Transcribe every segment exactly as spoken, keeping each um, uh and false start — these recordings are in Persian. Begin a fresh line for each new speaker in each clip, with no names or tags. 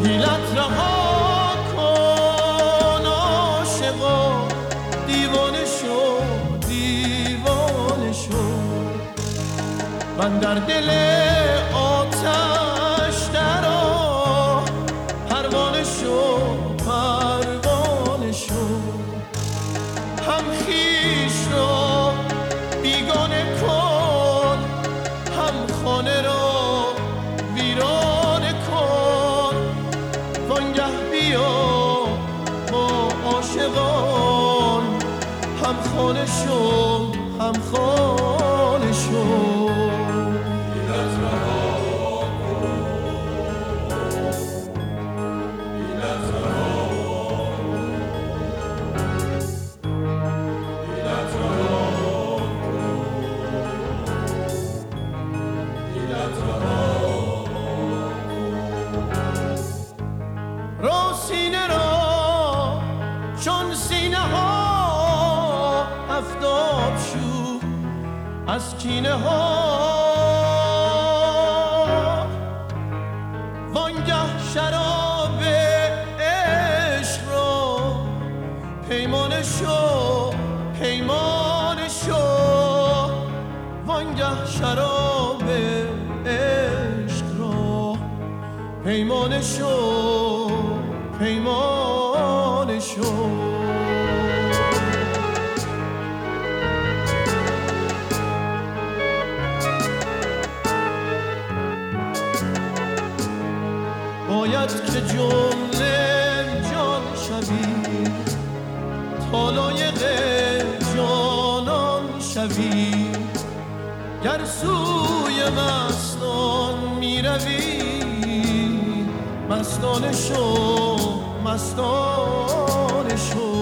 حیلت رها کن عاشقا، دیوانه شو دیوانه شو، من در دل آتش درآ، پروانه شو پروانه شو، هم خویش را بیگانه کن، هم خانه را ویرانه کن، وانگه بیا با عاشقان، هم خانه شو هم خانه شو. سینه را چون سینه ها افتاب شو از کینه ها، وانگه شراب عشق را پیمانه شو پیمانه شو، وانگه شراب عشق را پیمانه شو پیمانه شو. باید که جمله جان شوی، تا لایق جانان شوی، گر سوی مستان می روی، مستانه شو مستانه شو.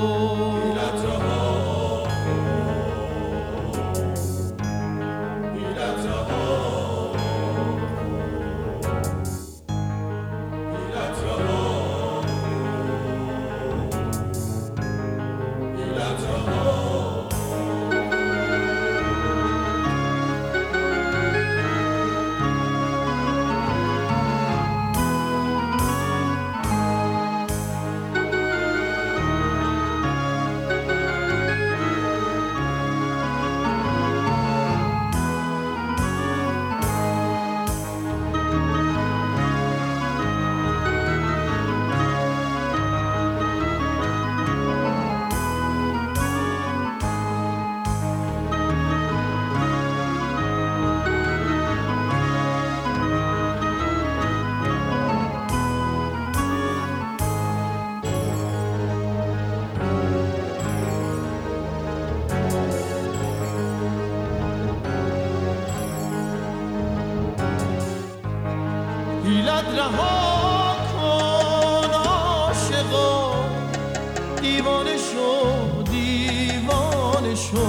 حیلت رها کن عاشقا، دیوانه شو دیوانه شو،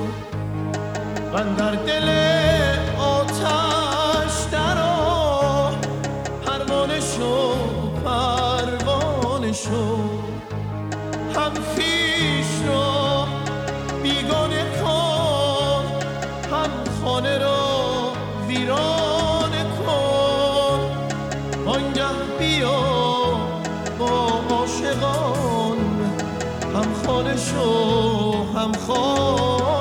من در دل آتش درآ، پروانه شو پروانه شو، هم خویش را بیگانه کن، هم خانه را ویرانه کن، وانگه بیا با عاشقان، هم خانه شو هم خانه